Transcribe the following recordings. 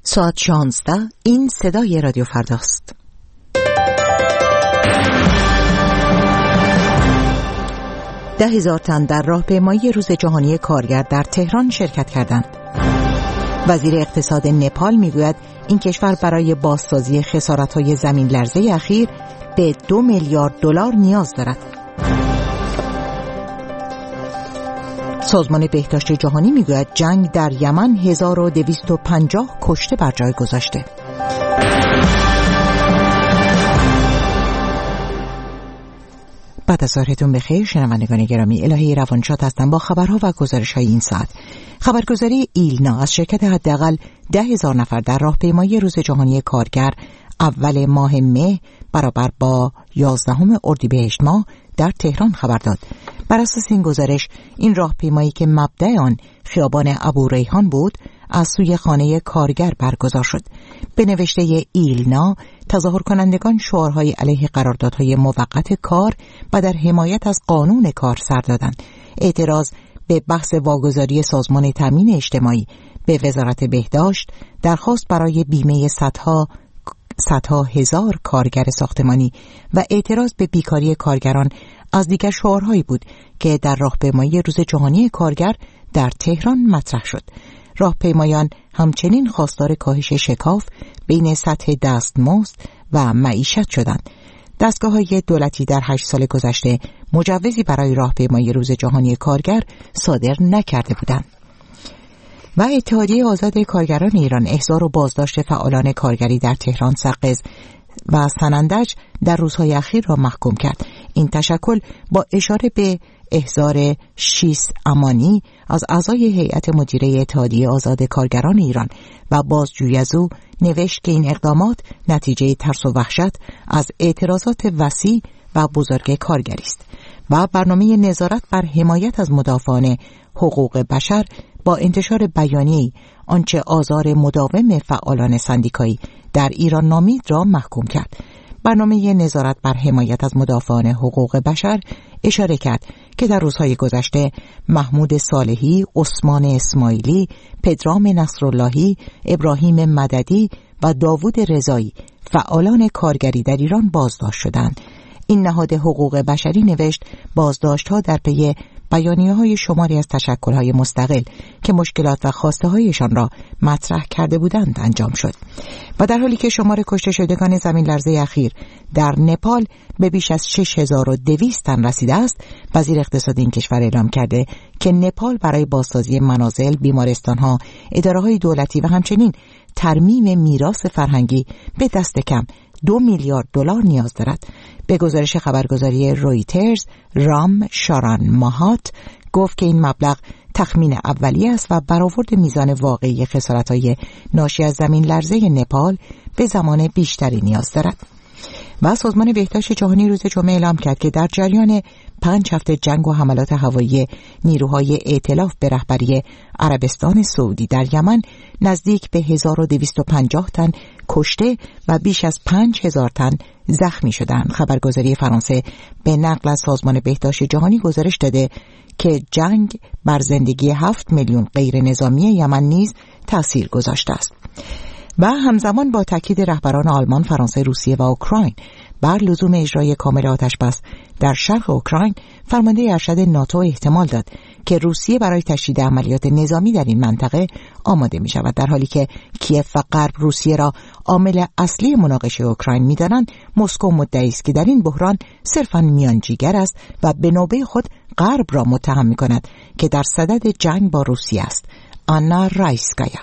ساعت 16. این صدای رادیو فرداست. ده هزار تن در راهپیمایی روز جهانی کارگر در تهران شرکت کردند. وزیر اقتصاد نپال میگوید این کشور برای بازسازی خسارت‌های زمین لرزه اخیر به 2 میلیارد دلار نیاز دارد. سازمان بهداشت جهانی میگوید جنگ در یمن 1250 کشته بر جای گذاشته. بعد از ظهرتون بخیر شنوندگان گرامی، الهی روانشاد هستم با خبرها و گزارش‌های این ساعت. خبرگزاری ایلنا از شرکت حداقل 10,000 نفر در راهپیمایی روز جهانی کارگر اول ماه مه برابر با 11 اردیبهشت ماه در تهران خبر داد. بر اساس این گزارش این راهپیمایی که مبدأ آن خیابان ابوریحان بود از سوی خانه کارگر برگزار شد. به نوشته ایلنا تظاهر کنندگان شعارهای علیه قراردادهای موقت کار و در حمایت از قانون کار سر دادند. اعتراض به بحث واگذاری سازمان تامین اجتماعی به وزارت بهداشت، درخواست برای بیمه صدها هزار کارگر ساختمانی و اعتراض به بیکاری کارگران از دیگر شعارهایی بود که در راهپیمایی روز جهانی کارگر در تهران مطرح شد. راهپیمایان همچنین خواستار کاهش شکاف بین سطح دستمزد و معیشت شدند. دستگاه‌های دولتی در 8 سال گذشته مجوزی برای راهپیمایی روز جهانی کارگر صادر نکرده بودند. و اتحادیه آزاد کارگران ایران احضار و بازداشت فعالان کارگری در تهران، سقز و سنندج در روزهای اخیر را محکوم کرد. این تشکل با اشاره به احضار شیس امانی از اعضای هیئت مدیره اتحادیه آزاد کارگران ایران و بازجویی از او نوشت که این اقدامات نتیجه ترس و وحشت از اعتراضات وسیع و بزرگ کارگری است و برنامه نظارت بر حمایت از مدافعان حقوق بشر با انتشار بیانیه‌ای آنچه آزار مداوم فعالان سندیکایی در ایران نامید را محکوم کرد. برنامه نظارت بر حمایت از مدافعان حقوق بشر اشاره کرد که در روزهای گذشته محمود صالحی، عثمان اسماعیلی، پدرام نصراللهی، ابراهیم مددی و داوود رضایی فعالان کارگری در ایران بازداشت شدند. این نهاد حقوق بشری نوشت بازداشت‌ها در پی بیانیه‌های شماری از تشکل‌های مستقل که مشکلات و خواسته‌هایشان را مطرح کرده بودند انجام شد. و در حالی که شمار کشته شدگان زمین لرزه اخیر در نپال به بیش از 6200 تن رسیده است، وزیر اقتصاد این کشور اعلام کرده که نپال برای بازسازی منازل، بیمارستان‌ها، اداره‌های دولتی و همچنین ترمیم میراث فرهنگی به دست کم 2 میلیارد دلار نیاز دارد. به گزارش خبرگزاری رویترز، رام شاران ماهات گفت که این مبلغ تخمین اولیه است و برآورد میزان واقعی خسارت‌های ناشی از زمین لرزه نپال به زمان بیشتری نیاز دارد. و سازمان بهداشت جهانی روز جمعه اعلام کرد که در جریان 5 هفته جنگ و حملات هوایی نیروهای ائتلاف به رهبری عربستان سعودی در یمن نزدیک به 1250 تن کشته و بیش از 5000 تن زخمی شدند. خبرگزاری فرانسه به نقل از سازمان بهداشت جهانی گزارش داده که جنگ بر زندگی 7 میلیون غیر نظامی یمن نیز تأثیر گذاشته است. و همزمان با تاکید رهبران آلمان، فرانسه، روسیه و اوکراین بر لزوم اجرای کامل آتشبس در شرق اوکراین، فرمانده ارشد ناتو احتمال داد که روسیه برای تشدید عملیات نظامی در این منطقه آماده می شود. در حالی که کیف و غرب روسیه را عامل اصلی مناقشه اوکراین می دانند، مسکو مدعی است که در این بحران صرفاً میانجیگر است و به نوبه خود غرب را متهم می کند که در صدد جنگ با روسیه است. آنا رایسکایا.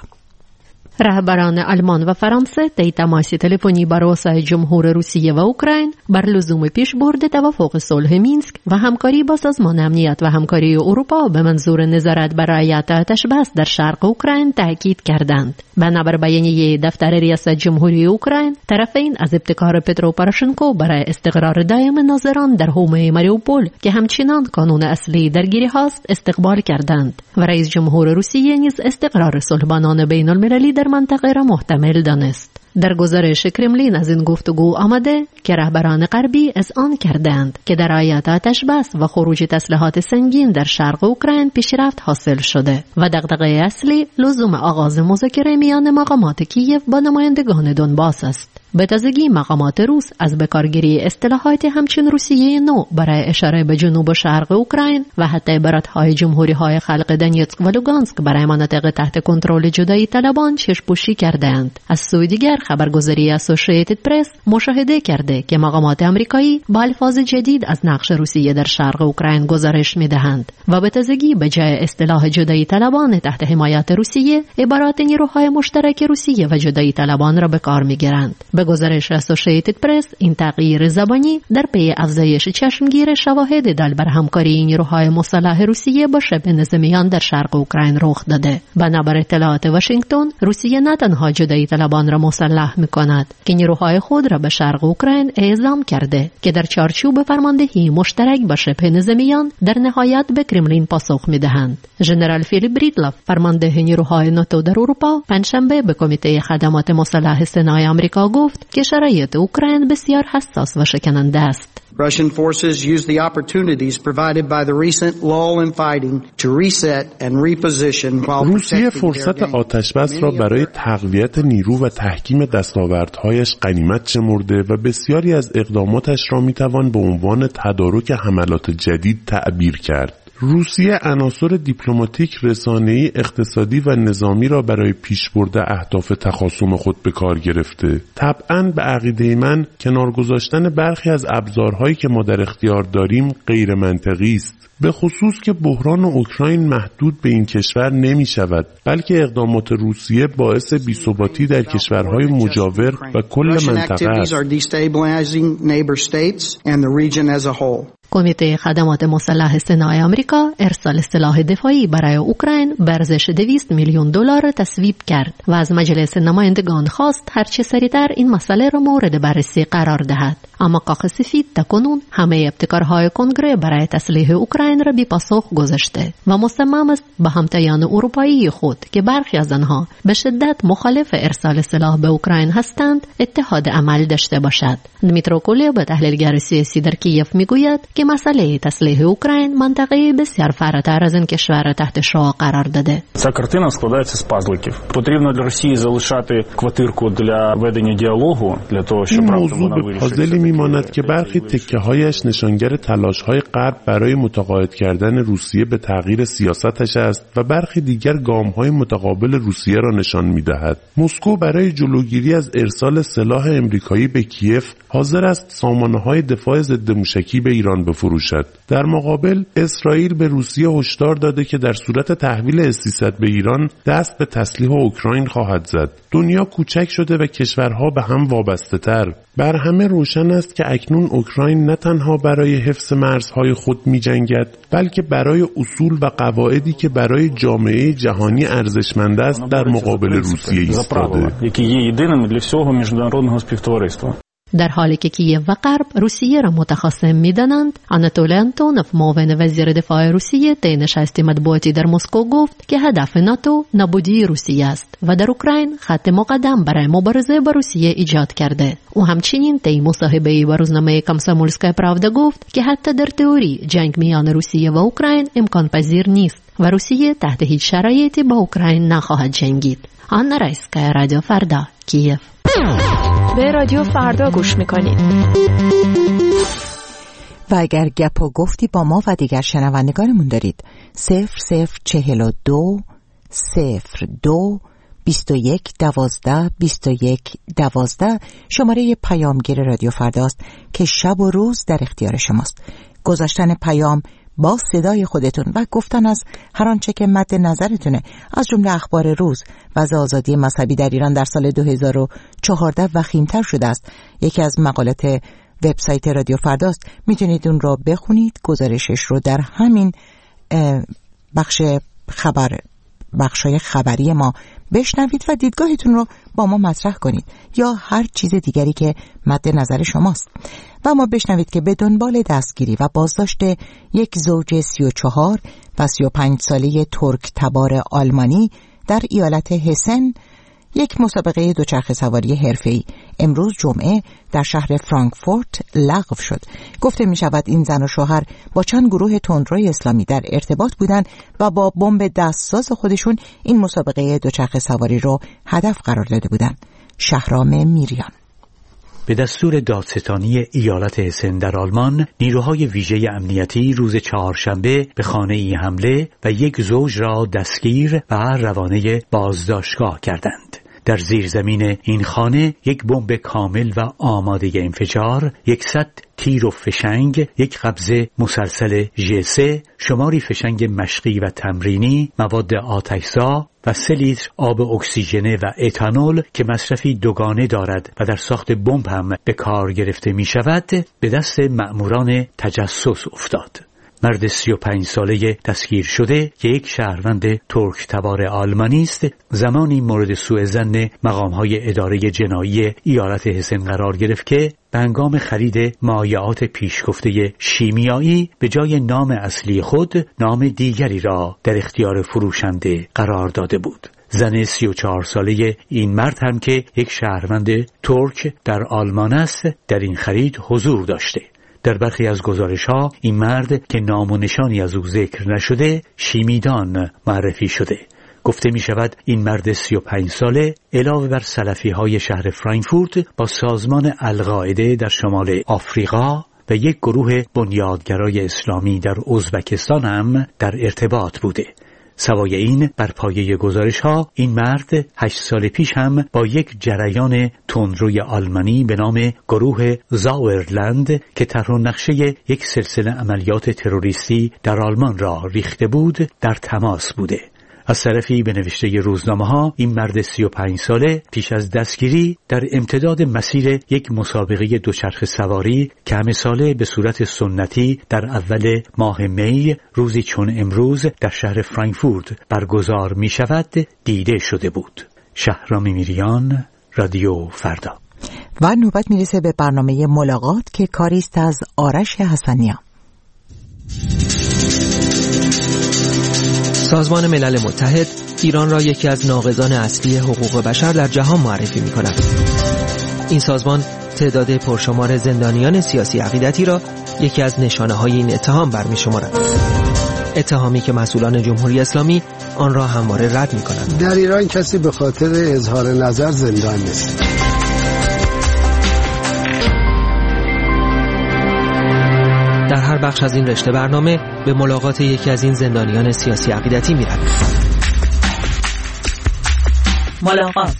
رهبران آلمان و فرانسه طی تماس تلفنی با رؤسای جمهور روسیه و اوکراین بر لزوم پیشبرد توافق صلح مینسک و همکاری با سازمان امنیت و همکاری اروپا به منظور نظارت بر رعایت آتشبس در شرق اوکراین تاکید کردند. بنابر بیانیه دفتر ریاست جمهوری اوکراین، طرفین از ابتکار پترو پوروشنکو برای استقرار دائم ناظران در حومه ماریوپول که همچنان کانون اصلی درگیری هاست استقبال کردند و رئیس جمهور روسیه نیز استقرار صلحبانان بین المللی در منطقه را محتمل دانست. در گزارش کرملین از این گفتگو آمده که رهبران غربی اذعان کردند که در آیات آتش بس و خروج تسلیحات سنگین در شرق اوکراین پیشرفت حاصل شده و دغدغه اصلی لزوم آغاز مذاکره میان مقامات کیف با نمایندگان دونباس است. به تازگی مقامات روس از بکارگیری اصطلاحات همچون روسیه نو برای اشاره به جنوب و شرق اوکراین و حتی عبارت‌های جمهوری‌های خلق دونیتسک و لوگانسک برای مناطق تحت کنترل جدایی طلبان چشم‌پوشی کردند. از سوی دیگر خبرگزاری اسوسییتد پرس مشاهده کرده که مقامات آمریکایی با الفاظ جدید از نقش روسیه در شرق اوکراین گزارش می‌دهند و به تازگی به جای اصطلاح جدایی طلبان تحت حمایت روسیه عبارات نیروهای مشترک روسیه و جدایی طلبان را به کار می‌گیرند. به گزارش اسوسییتد پرس این تغییر زبانی در پی افزایش چشمگیر شواهد دال بر همکاری نیروهای مسلح روسیه با شبه نظامیان در شرق اوکراین رخ داده. بنابر اطلاعات واشنگتن، روسیه نه تنها جدایی طلبان را مسلح می‌کند که نیروهای خود را به شرق اوکراین اعزام کرده که در چارچوب فرماندهی مشترک با شبه نظامیان در نهایت به کرملین پاسخ می‌دهند. ژنرال فیلیپ بریدلاف، فرمانده نیروهای ناتو در اروپا، پنجشنبه به کمیته خدمات مسلح سنای آمریکا گفت که شرایط اوکراین بسیار حساس و شکننده است. Russian forces use the opportunities provided by the recent lull in fighting to reset and reposition while روسیه فرصت آتش‌بس را برای تقویت نیرو و تحکیم دستاوردهایش غنیمت شمرده و بسیاری از اقداماتش را می‌توان به عنوان تدارک حملات جدید تعبیر کرد. روسیه عناصر دیپلماتیک، رسانه‌ای، اقتصادی و نظامی را برای پیشبرد اهداف تخاصم خود به کار گرفته. طبعاً به عقیده من کنار گذاشتن برخی از ابزارهایی که ما در اختیار داریم غیر منطقی است. به خصوص که بحران اوکراین محدود به این کشور نمی شود، بلکه اقدامات روسیه باعث بی‌ثباتی در کشورهای مجاور و کل منطقه است. کمیته خدمات مسلح سنای آمریکا ارسال سلاح دفاعی برای اوکراین به ارزش $200 میلیون تصویب کرد و از مجلس نمایندگان خواست هرچه سریعتر این مسئله را مورد بررسی قرار دهد. اما کاخ سفید تاکنون همه ابتکارهای کنگره برای تسلیح اوکراین را بی پاسخ گذاشته و مصمم است به همتایان اروپایی خود که برخی از آنها به شدت مخالف ارسال سلاح به اوکراین هستند اتحاد عمل داشته باشد. دمیترو کولب، تحلیلگر سیاسی در کیف، میگوید که مسئله تسلیح اوکراین منطقه بسیار فراتر از این کشور تحت شعاع قرار داده. Ця картина складається з пазликів. Потрібно для Росії залишати квартирку для ведення діалогу, для того, щоб вона вирішила. میماند که برخی تکه‌هایش نشانگر تلاش‌های غرب برای متقاعد کردن روسیه به تغییر سیاستش است و برخی دیگر گام‌های متقابل روسیه را نشان می‌دهد. مسکو برای جلوگیری از ارسال سلاح آمریکایی به کیف حاضر است سامانه‌های دفاع ضد موشکی به ایران بفروشد. در مقابل اسرائیل به روسیه هشدار داده که در صورت تحویل S-300 به ایران دست به تسلیح اوکراین خواهد زد. دنیا کوچک شده و کشورها به هم وابسته‌تر. بر همه روشن است که اکنون اوکراین نه تنها برای حفظ مرزهای خود می‌جنگد، بلکه برای اصول و قواعدی که برای جامعه جهانی ارزشمند است در مقابل روسیه ایستاده. در حالی که کیف و غرب روسیه را متخاصم می‌دانند، آناتولی آنتونوف، معاون وزیر دفاع روسیه، طی نشست مطبوعاتی در مسکو گفت که هدف ناتو نابودی روسیه است و در اوکراین خط مقدم برای مبارزه با روسیه ایجاد کرده. او همچنین طی مصاحبه‌ای با روزنامه کامسomolskaya pravda گفت که حتی در تئوری جنگ میان روسیه و اوکراین امکان پذیر نیست و روسیه تحت هیچ شرایطی با اوکراین نخواهد جنگید. آنا رایسکایا، رادیو فردا، کیف. به رادیو فردا گوش میکنید. و اگر گپ و گفتی با ما و دیگر شنوندگانمون دارید 0042 02 21 12 21 12 شماره پیامگیر رادیو فرداست که شب و روز در اختیار شماست. گذاشتن پیام با صدای خودتون و گفتن از هر آنچه که مد نظرتونه، از جمله اخبار روز. وضع آزادی مذهبی در ایران در سال 2014 وخیم‌تر شده است. یکی از مقالات وبسایت رادیو فرداست، میتونید اون رو بخونید. گزارشش رو در همین بخشای خبری ما بشنوید و دیدگاهتون رو با ما مطرح کنید یا هر چیز دیگری که مد نظر شماست. و ما بشنوید که به دنبال دستگیری و بازداشت یک زوج 34 و 35 ساله ترک تبار آلمانی در ایالت هسن یک مسابقه دوچرخه سواری حرفه‌ای امروز جمعه در شهر فرانکفورت لغو شد. گفته می شود این زن و شوهر با چند گروه تندروی اسلامی در ارتباط بودند و با بمب دستساز خودشون این مسابقه دوچرخه سواری رو هدف قرار داده بودند. شهرام میریان. به دستور دادستانی ایالت هسن در آلمان، نیروهای ویژه امنیتی روز چهارشنبه به خانه‌ای حمله و یک زوج را دستگیر و روانه بازداشتگاه کردند. در زیرزمین این خانه یک بمب کامل و آماده انفجار، 100 تیر و فشنگ، یک قبضه مسلسل ژ3، شماری فشنگ مشقی و تمرینی، مواد آتش‌زا و 3 لیتر آب اکسیژنه و اتانول که مصرفی دوگانه دارد و در ساخت بمب هم به کار گرفته می شود به دست مأموران تجسس افتاد. مرد 35 ساله دستگیر شده که یک شهروند ترک تبار آلمانی است، زمانی مورد سوء ظن مقام‌های اداره جنایی ایالت هسن قرار گرفت که به هنگام خرید مایعات پیشگفته شیمیایی به جای نام اصلی خود نام دیگری را در اختیار فروشنده قرار داده بود. زن 34 ساله این مرد هم که یک شهروند ترک در آلمان است در این خرید حضور داشته. در برخی از گزارش‌ها این مرد که نام و نشانی از او ذکر نشده شیمیدان معرفی شده. گفته می شود این مرد 35 ساله علاوه بر سلفی‌های شهر فرانکفورت با سازمان القاعده در شمال آفریقا و یک گروه بنیادگرای اسلامی در ازبکستان هم در ارتباط بوده. سوای این بر پایه گزارش‌ها این مرد 8 سال پیش هم با یک جریان تندروی آلمانی به نام گروه زاورلند که طرح و نقشه یک سلسله عملیات تروریستی در آلمان را ریخته بود در تماس بوده. از طرفی به نوشته روزنامه‌ها این مرد 35 ساله پیش از دستگیری در امتداد مسیر یک مسابقه دوچرخه سواری که همه ساله به صورت سنتی در اول ماه می روزی چون امروز در شهر فرانکفورت برگزار می شود دیده شده بود. شهرام میریان، رادیو فردا. و نوبت میرسه به برنامه ملاقات که کاریست از آرش حسنیان. سازمان ملل متحد ایران را یکی از ناقضان اصلی حقوق بشر در جهان معرفی می‌کند. این سازمان تعداد پرشمار زندانیان سیاسی عقیدتی را یکی از نشانه‌های این اتهام برمی‌شمارد. اتهامی که مسئولان جمهوری اسلامی آن را همواره رد می‌کنند. در ایران کسی به خاطر اظهار نظر زندان نیست. در هر بخش از این رشته برنامه به ملاقات یکی از این زندانیان سیاسی عقیدتی می‌رویم. ملاقات.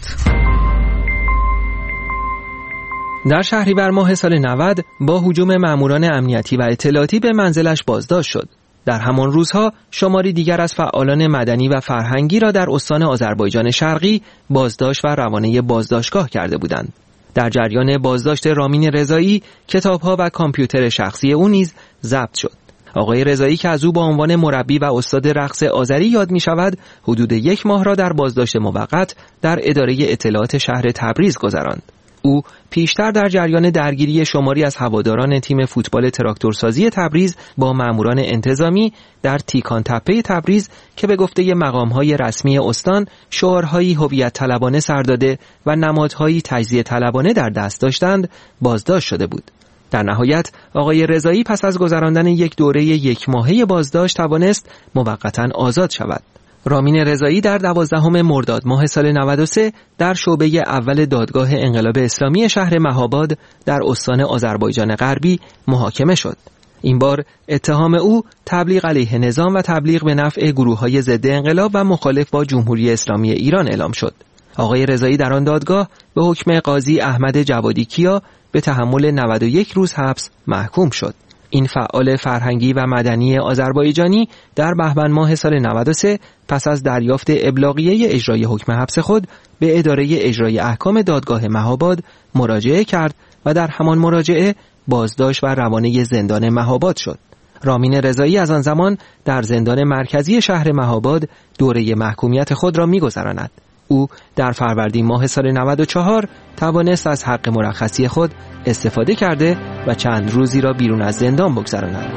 در شهریور ماه سال 90 با هجوم ماموران امنیتی و اطلاعاتی به منزلش بازداشت شد. در همان روزها شماری دیگر از فعالان مدنی و فرهنگی را در استان آذربایجان شرقی بازداشت و روانه بازداشتگاه کرده بودند. در جریان بازداشت رامین رضایی کتاب‌ها و کامپیوتر شخصی او نیز ضبط شد. آقای رضایی که از او با عنوان مربی و استاد رقص آذری یاد می شود، حدود 1 ماه را در بازداشت موقت در اداره اطلاعات شهر تبریز گذراند. او پیشتر در جریان درگیری شماری از هواداران تیم فوتبال تراکتورسازی تبریز با ماموران انتظامی در تیکان تپه تبریز که به گفته مقام‌های رسمی استان شعارهایی هویت طلبانه سر داده و نمادهایی تجزیه طلبانه در دست داشتند داشت شده بود. در نهایت آقای رضایی پس از گذراندن یک دوره 1 ماهه بازداشت توانست موقتاً آزاد شود. رامین رضایی در 12 مرداد ماه سال 93 در شعبه اول دادگاه انقلاب اسلامی شهر مهاباد در استان آذربایجان غربی محاکمه شد. این بار اتهام او تبلیغ علیه نظام و تبلیغ به نفع گروه‌های ضد انقلاب و مخالف با جمهوری اسلامی ایران اعلام شد. آقای رضایی در آن دادگاه به حکم قاضی احمد جوادی کیا به تحمل 91 روز حبس محکوم شد. این فعال فرهنگی و مدنی آذربایجانی در بهمن ماه سال 93 پس از دریافت ابلاغیه اجرای حکم حبس خود به اداره اجرای احکام دادگاه مهاباد مراجعه کرد و در همان مراجعه بازداشت و روانه زندان مهاباد شد. رامین رضایی از آن زمان در زندان مرکزی شهر مهاباد دوره محکومیت خود را می‌گذراند. او در فروردین ماه سال 94 توانست از حق مرخصی خود استفاده کرده و چند روزی را بیرون از زندان بگذراند.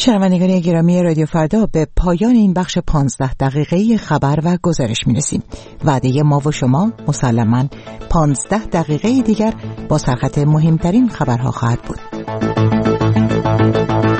شنوندگان گرامی رادیو فردا، به پایان این بخش 15 دقیقه‌ای خبر و گزارش می‌رسیم. وعده ما و شما مسلماً 15 دقیقه دیگر با سرخط مهمترین خبرها خواهد بود.